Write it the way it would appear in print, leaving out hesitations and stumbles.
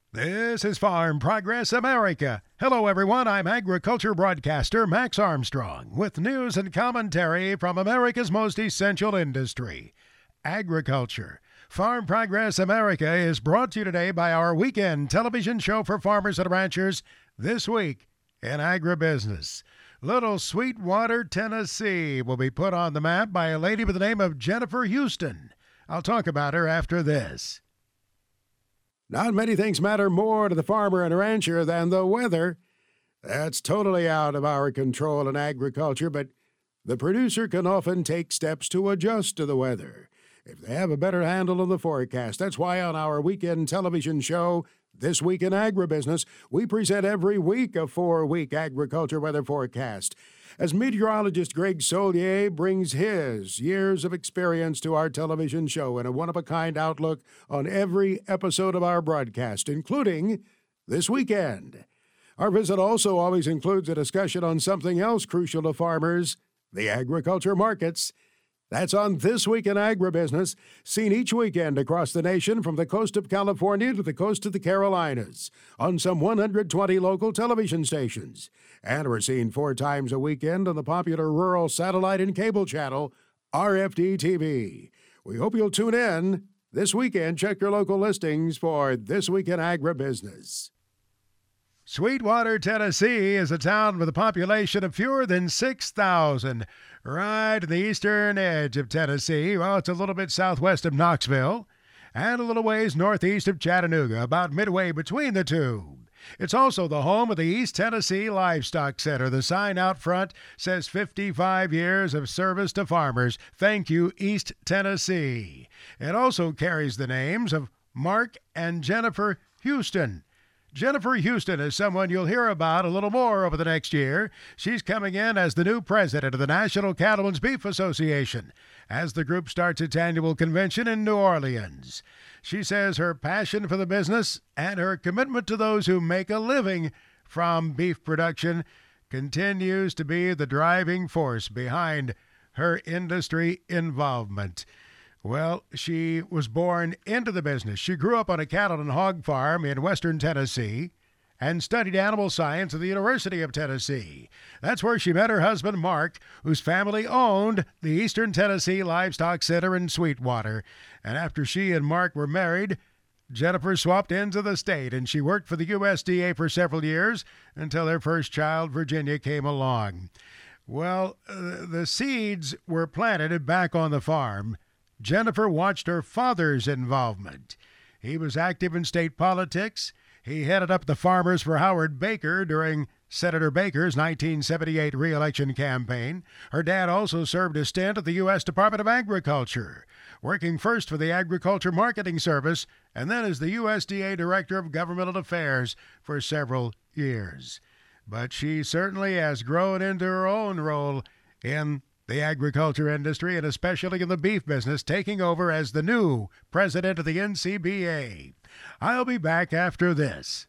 This is Farm Progress America. Hello, everyone. I'm agriculture broadcaster Max Armstrong with news and commentary from America's most essential industry, agriculture. Farm Progress America is brought to you today by our weekend television show for farmers and ranchers, This Week in Agribusiness. Little Sweetwater, Tennessee will be put on the map by a lady by the name of Jennifer Houston. I'll talk about her after this. Not many things matter more to the farmer and rancher than the weather. That's totally out of our control in agriculture, but the producer can often take steps to adjust to the weather if they have a better handle on the forecast. That's why on our weekend television show, This Week in Agribusiness, we present every week a 4-week agriculture weather forecast. As meteorologist Greg Solier brings his years of experience to our television show and a one-of-a-kind outlook on every episode of our broadcast, including this weekend. Our visit also always includes a discussion on something else crucial to farmers, the agriculture markets. That's on This Week in Agribusiness, seen each weekend across the nation from the coast of California to the coast of the Carolinas, on some 120 local television stations. And we're seen 4 times a weekend on the popular rural satellite and cable channel, RFD-TV. We hope you'll tune in this weekend. Check your local listings for This Week in Agribusiness. Sweetwater, Tennessee is a town with a population of fewer than 6,000, right in the eastern edge of Tennessee. Well, it's a little bit southwest of Knoxville and a little ways northeast of Chattanooga, about midway between the two. It's also the home of the East Tennessee Livestock Center. The sign out front says 55 years of service to farmers. Thank you, East Tennessee. It also carries the names of Mark and Jennifer Houston. Jennifer Houston is someone you'll hear about a little more over the next year. She's coming in as the new president of the National Cattlemen's Beef Association as the group starts its annual convention in New Orleans. She says her passion for the business and her commitment to those who make a living from beef production continues to be the driving force behind her industry involvement. Well, she was born into the business. She grew up on a cattle and hog farm in western Tennessee and studied animal science at the University of Tennessee. That's where she met her husband, Mark, whose family owned the Eastern Tennessee Livestock Center in Sweetwater. And after she and Mark were married, Jennifer swapped into the state, and she worked for the USDA for several years until their first child, Virginia, came along. Well, the seeds were planted back on the farm. Jennifer watched her father's involvement. He was active in state politics. He headed up the Farmers for Howard Baker during Senator Baker's 1978 re-election campaign. Her dad also served a stint at the U.S. Department of Agriculture, working first for the Agriculture Marketing Service and then as the USDA Director of Governmental Affairs for several years. But she certainly has grown into her own role in the agriculture industry, and especially in the beef business, taking over as the new president of the NCBA. I'll be back after this.